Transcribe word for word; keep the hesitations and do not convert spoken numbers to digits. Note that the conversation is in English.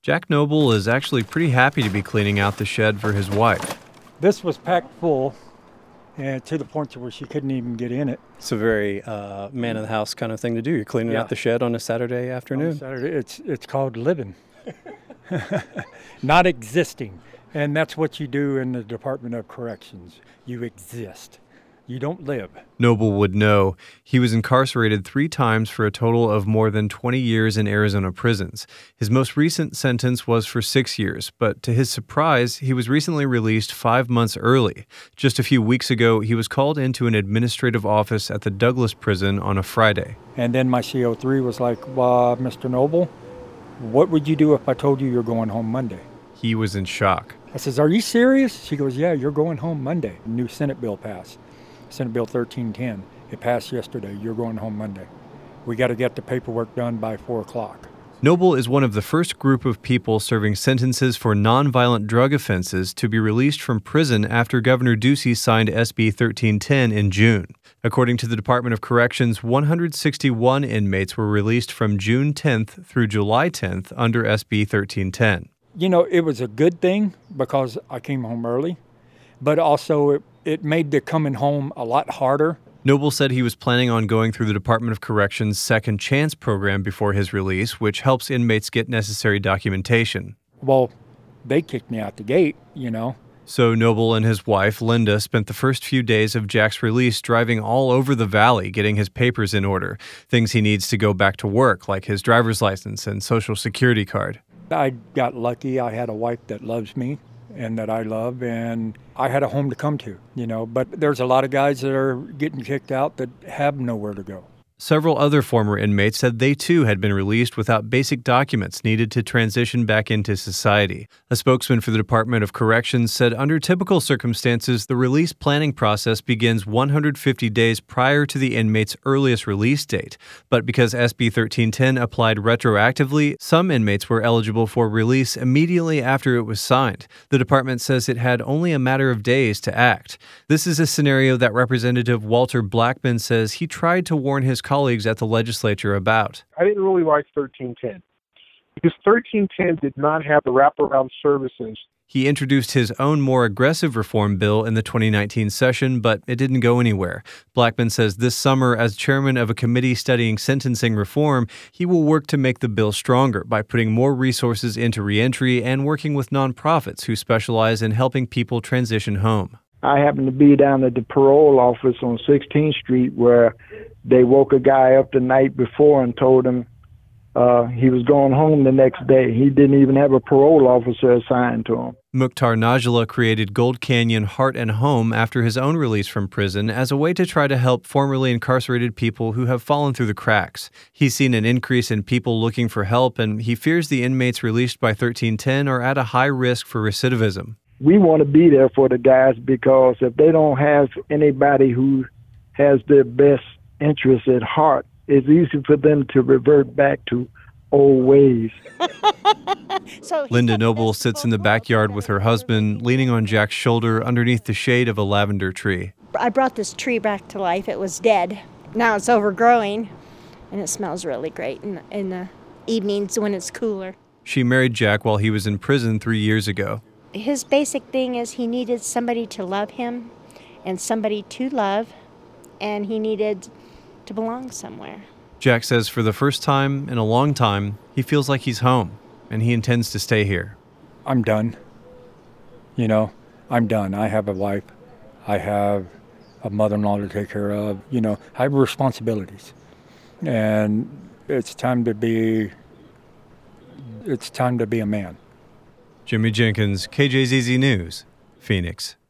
Jack Noble is actually pretty happy to be cleaning out the shed for his wife. This was packed full, and to the point to where she couldn't even get in it. It's a very uh, man-of-the-house kind of thing to do. You're cleaning Yeah. out the shed on a Saturday afternoon. On Saturday, it's it's called living, not existing, and that's what you do in the Department of Corrections. You exist. You don't live. Noble would know. He was incarcerated three times for a total of more than twenty years in Arizona prisons. His most recent sentence was for six years, but to his surprise, he was recently released five months early. Just a few weeks ago, he was called into an administrative office at the Douglas prison on a Friday. And then my C O three was like, well, Mister Noble, what would you do if I told you you're going home Monday? He was in shock. I says, are you serious? She goes, yeah, you're going home Monday. A new Senate bill passed. Senate Bill thirteen ten. It passed yesterday. You're going home Monday. We got to get the paperwork done by four o'clock. Noble is one of the first group of people serving sentences for nonviolent drug offenses to be released from prison after Governor Ducey signed S B thirteen ten in June. According to the Department of Corrections, one hundred sixty-one inmates were released from June tenth through July tenth under S B thirteen ten. You know, it was a good thing because I came home early, but also it, it made the coming home a lot harder. Noble said he was planning on going through the Department of Corrections' Second Chance program before his release, which helps inmates get necessary documentation. Well, they kicked me out the gate, you know. So Noble and his wife, Linda, spent the first few days of Jack's release driving all over the valley, getting his papers in order, things he needs to go back to work, like his driver's license and social security card. I got lucky. I had a wife that loves me and that I love, and I had a home to come to, you know. But there's a lot of guys that are getting kicked out that have nowhere to go. Several other former inmates said they too had been released without basic documents needed to transition back into society. A spokesman for the Department of Corrections said under typical circumstances, the release planning process begins one hundred fifty days prior to the inmate's earliest release date. But because S B thirteen ten applied retroactively, some inmates were eligible for release immediately after it was signed. The department says it had only a matter of days to act. This is a scenario that Representative Walter Blackman says he tried to warn his colleagues at the legislature about. I didn't really like thirteen ten because thirteen ten did not have the wraparound services. He introduced his own more aggressive reform bill in the twenty nineteen session, but it didn't go anywhere. Blackman says this summer, as chairman of a committee studying sentencing reform, he will work to make the bill stronger by putting more resources into reentry and working with nonprofits who specialize in helping people transition home. I happened to be down at the parole office on sixteenth street where they woke a guy up the night before and told him uh, he was going home the next day. He didn't even have a parole officer assigned to him. Mukhtar Najla created Gold Canyon Heart and Home after his own release from prison as a way to try to help formerly incarcerated people who have fallen through the cracks. He's seen an increase in people looking for help, and he fears the inmates released by thirteen ten are at a high risk for recidivism. We want to be there for the guys because if they don't have anybody who has their best interests at heart, it's easy for them to revert back to old ways. So Linda Noble sits in the backyard with her husband, leaning on Jack's shoulder underneath the shade of a lavender tree. I brought this tree back to life. It was dead. Now it's overgrowing, and it smells really great in, in the evenings when it's cooler. She married Jack while he was in prison three years ago. His basic thing is he needed somebody to love him and somebody to love, and he needed to belong somewhere. Jack says for the first time in a long time, he feels like he's home, and he intends to stay here. I'm done. You know, I'm done. I have a wife. I have a mother-in-law to take care of. You know, I have responsibilities. And it's time to be, it's time to be a man. Jimmy Jenkins, K J Z Z News, Phoenix.